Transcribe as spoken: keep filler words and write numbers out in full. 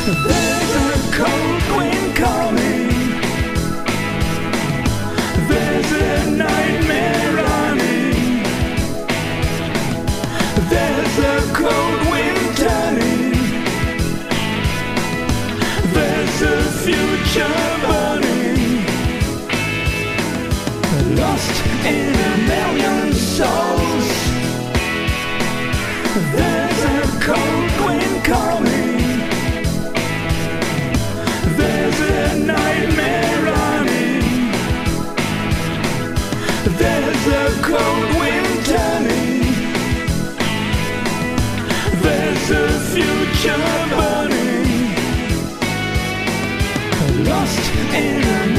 There's a cold wind coming. There's a nightmare running. There's a cold wind turning. There's a future burning. Lost in a million souls. There's a cold wind coming. There's a nightmare running. There's a cold wind turning. There's a future burning. Lost in a